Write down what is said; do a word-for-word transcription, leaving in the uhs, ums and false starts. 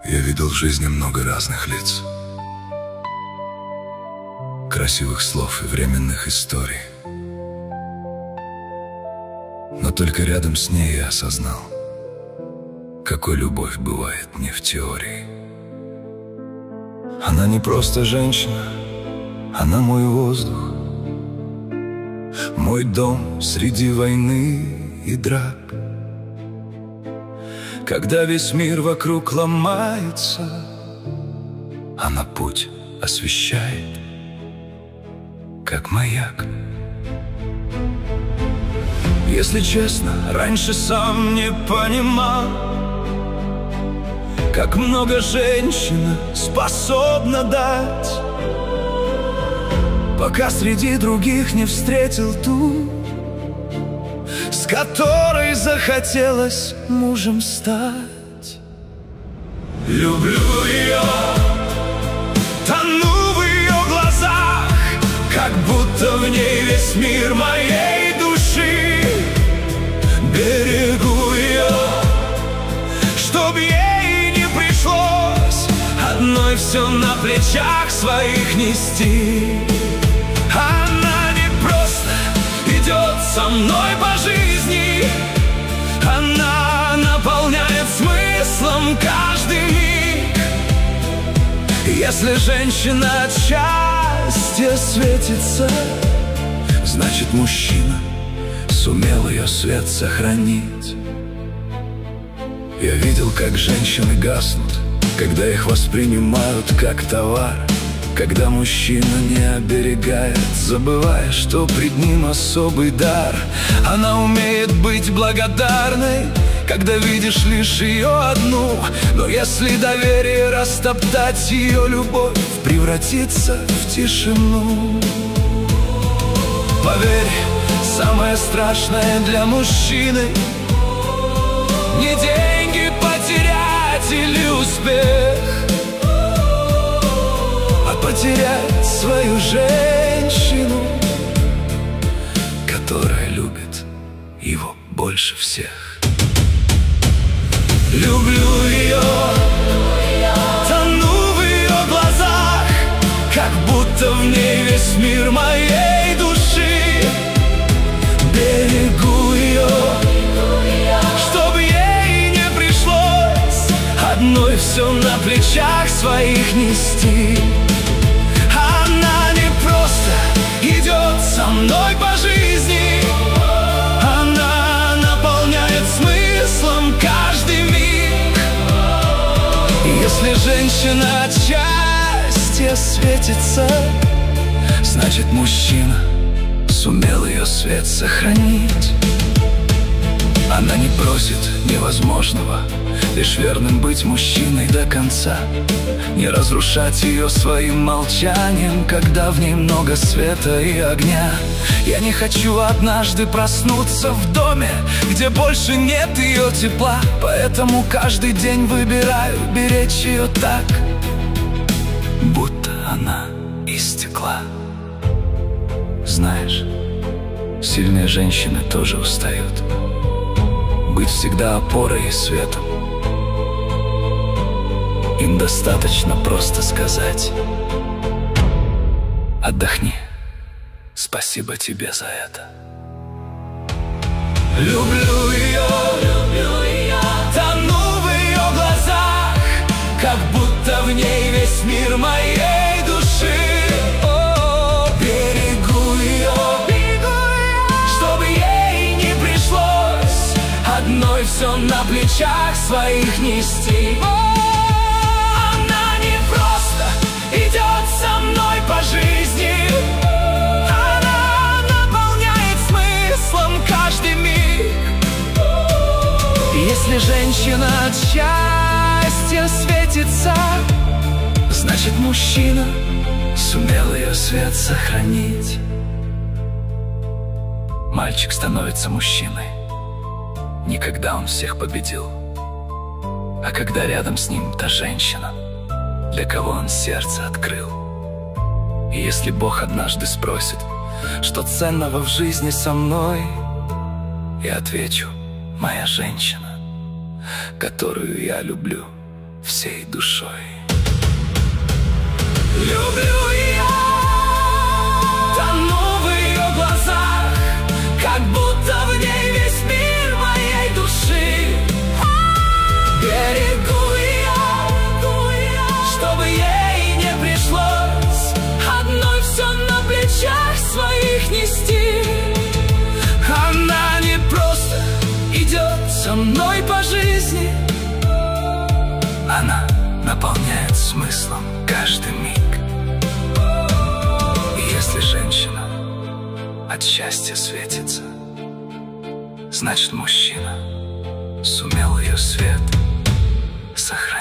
Я видел в жизни много разных лиц, красивых слов и временных историй. Но только рядом с ней я осознал, какой любовь бывает не в теории. Она не просто женщина, она мой воздух, мой дом среди войны и драк. Когда весь мир вокруг ломается, она путь освещает, как маяк. Если честно, раньше сам не понимал, как много женщина способна дать, пока среди других не встретил ту, с которой захотелось мужем стать. Люблю ее, тону в ее глазах, как будто в ней весь мир моей души. Берегу ее, чтоб ей не пришлось одной все на плечах своих нести. Она не просто идет со мной по жизни, она наполняет смыслом каждый миг. Если женщина от счастья светится, значит, мужчина сумел ее свет сохранить. Я видел, как женщины гаснут, когда их воспринимают как товар, когда мужчина не оберегает, забывая, что пред ним особый дар. Она умеет быть благодарной, когда видишь лишь ее одну. Но если доверие растоптать, ее любовь превратится в тишину. Поверь, самое страшное для мужчины не деньги потерять или успех, а потерять свою женщину, которая любит его больше всех. Люблю ее, тону в ее глазах, как будто в ней весь мир моей души. Берегу ее, чтоб ей не пришлось одной все на плечах своих нести. Она не просто идет со мной по жизни, она наполняет смыслом каждый миг. Если женщина от счастья светится, значит, мужчина сумел ее свет сохранить. Она не просит невозможного, лишь верным быть мужчиной до конца, не разрушать ее своим молчанием, когда в ней много света и огня. Я не хочу однажды проснуться в доме, где больше нет ее тепла, поэтому каждый день выбираю беречь ее так, будто она из стекла. Знаешь, сильные женщины тоже устают быть всегда опорой и светом. Им достаточно просто сказать: отдохни, спасибо тебе за это. Люблю ее, люблю ее, тону в ее глазах, как будто в ней весь мир моей души. Одной все на плечах своих нести. О, она не просто идет со мной по жизни, она наполняет смыслом каждый миг. Если женщина от счастья светится, значит, мужчина сумел ее свет сохранить. Мальчик становится мужчиной не когда он всех победил, а когда рядом с ним та женщина, для кого он сердце открыл. И если Бог однажды спросит, что ценного в жизни со мной, я отвечу: моя женщина, которую я люблю всей душой. Люблю я, тону в ее глазах, как будто в ней весь мир моей души. Берегу я, чтобы ей не пришлось одной все на плечах своих нести. Она не просто идет со мной по жизни, она наполняет смыслом каждый миг. И если женщина от счастья светится, значит, мужчина сумел ее свет сохранить.